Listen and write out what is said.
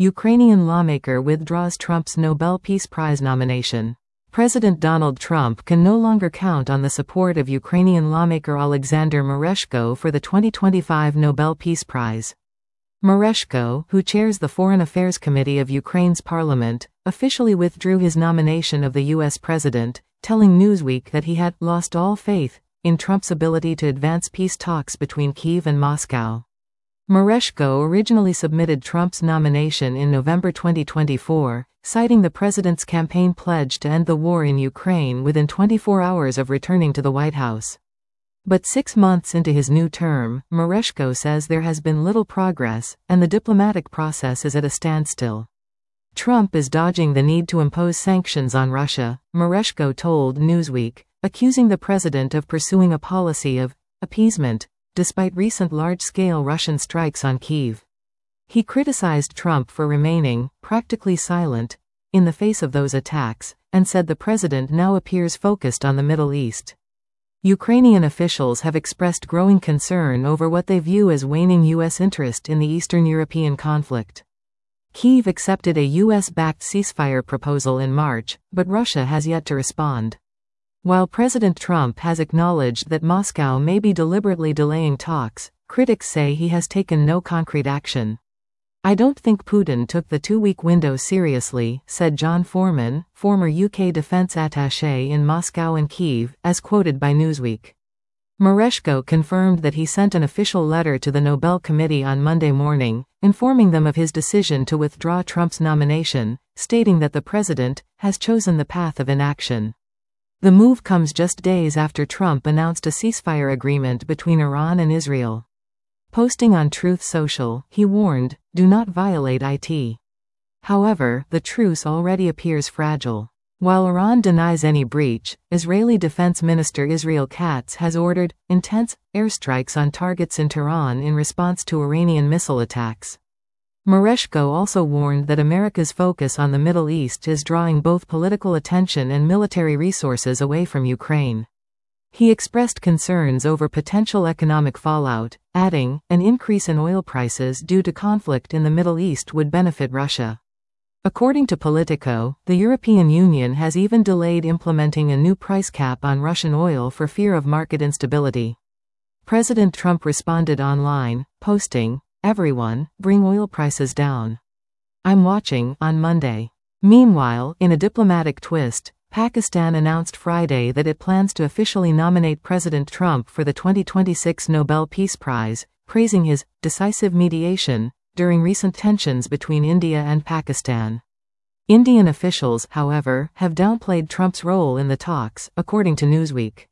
Ukrainian lawmaker withdraws Trump's Nobel Peace Prize nomination. President Donald Trump can no longer count on the support of Ukrainian lawmaker Alexander Mereshko for the 2025 Nobel Peace Prize. Mereshko, who chairs the Foreign Affairs Committee of Ukraine's parliament, officially withdrew his nomination of the U.S. president, telling Newsweek that he had lost all faith in Trump's ability to advance peace talks between Kyiv and Moscow. Mereshko originally submitted Trump's nomination in November 2024, citing the president's campaign pledge to end the war in Ukraine within 24 hours of returning to the White House. But 6 months into his new term, Mereshko says there has been little progress, and the diplomatic process is at a standstill. Trump is dodging the need to impose sanctions on Russia, Mereshko told Newsweek, accusing the president of pursuing a policy of appeasement, despite recent large-scale Russian strikes on Kyiv. He criticized Trump for remaining practically silent in the face of those attacks, and said the president now appears focused on the Middle East. Ukrainian officials have expressed growing concern over what they view as waning U.S. interest in the Eastern European conflict. Kyiv accepted a U.S.-backed ceasefire proposal in March, but Russia has yet to respond. While President Trump has acknowledged that Moscow may be deliberately delaying talks, critics say he has taken no concrete action. "I don't think Putin took the 2-week window seriously," said John Foreman, former UK defense attaché in Moscow and Kyiv, as quoted by Newsweek. Mereshko confirmed that he sent an official letter to the Nobel Committee on Monday morning, informing them of his decision to withdraw Trump's nomination, stating that the president has chosen the path of inaction. The move comes just days after Trump announced a ceasefire agreement between Iran and Israel. Posting on Truth Social, he warned, "Do not violate it." However, the truce already appears fragile. While Iran denies any breach, Israeli Defense Minister Israel Katz has ordered intense airstrikes on targets in Tehran in response to Iranian missile attacks. Mereshko also warned that America's focus on the Middle East is drawing both political attention and military resources away from Ukraine. He expressed concerns over potential economic fallout, adding, an increase in oil prices due to conflict in the Middle East would benefit Russia. According to Politico, the European Union has even delayed implementing a new price cap on Russian oil for fear of market instability. President Trump responded online, posting, "Everyone, bring oil prices down. I'm watching," on Monday. Meanwhile, in a diplomatic twist, Pakistan announced Friday that it plans to officially nominate President Trump for the 2026 Nobel Peace Prize, praising his decisive mediation during recent tensions between India and Pakistan. Indian officials, however, have downplayed Trump's role in the talks, according to Newsweek.